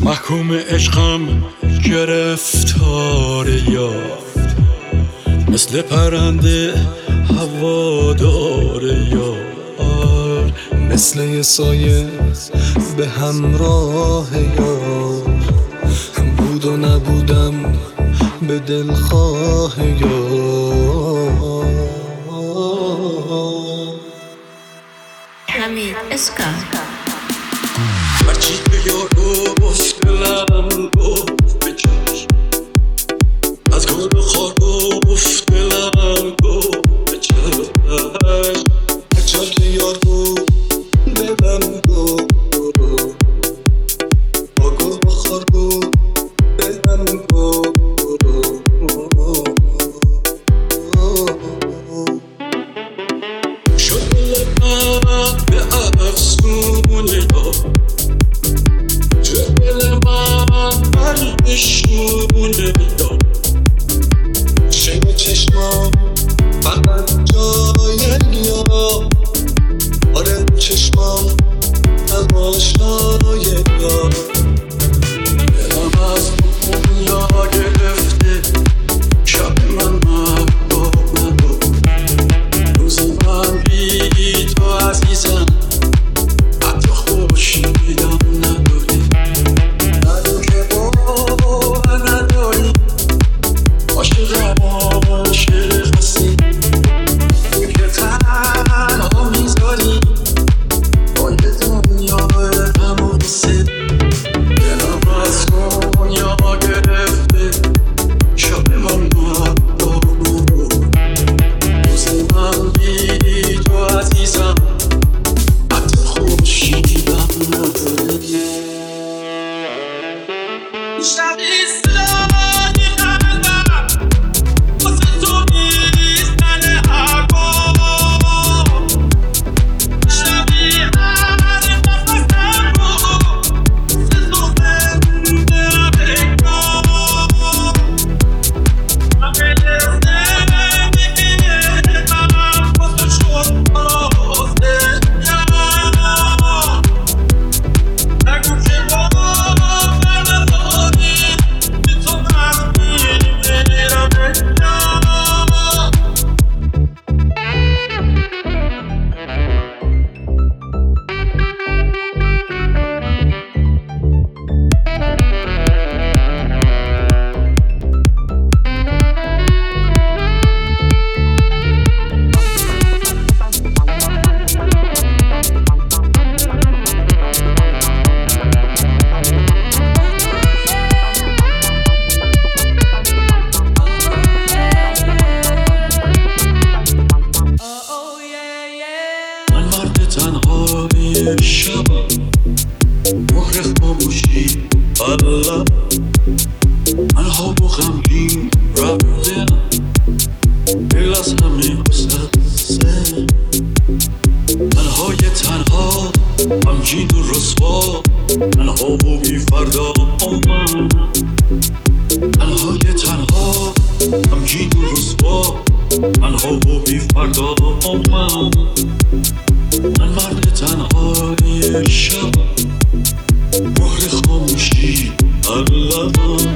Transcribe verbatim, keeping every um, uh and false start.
محکوم عشقم گرفتار یار، مثل پرنده هوادار یار، مثل یه سایه به همراه یار، بود و نبودم به دلخواه یار. حمید اسکا هرچی به یارو گفت دلم گفت به چشم، از گل و خار گفت دلم گفت به چشم، هرچی که یار بود دلم گفت، با گل و خار بود دلم گفت. شد دل من به افسون یار، دل من بشونه دار، شنگ چشمام فقط جای یار، آره چشمام تماشای یار. دلم از دنیا گرفته، شب من محبوب نبود، روز من بی تو عزیزم حتی خورشیدم نداری، ندو که باور نداری، عاشقم عاشق هستی، تو که تنها میذاری با یه دنیا غم و غصه. دلم از دنیا گرفته، شب من محبوب نبود، روز من بی تو عزیزم حتی خورشیدم نداری. شبی سلانی قلبم واسه تو میزنه هوا، شبی هر نفسم رو واسه تو زنده بگم، همه زندگی من واسه شد آزده، نگو که باور نداری، بی تو من میمیرم بگم. من مرد تنهای شبم، مهر خاموشی الله، من خواب و غمگین رفتم، دل از همه گسسته، تنهای تنها غمگین و رسوا، تنها و بی فردا من، تنهای تنها غمگین و رسوا، تنها و بی فردا من. من مرد تنهای شب، مهر خاموشی الله.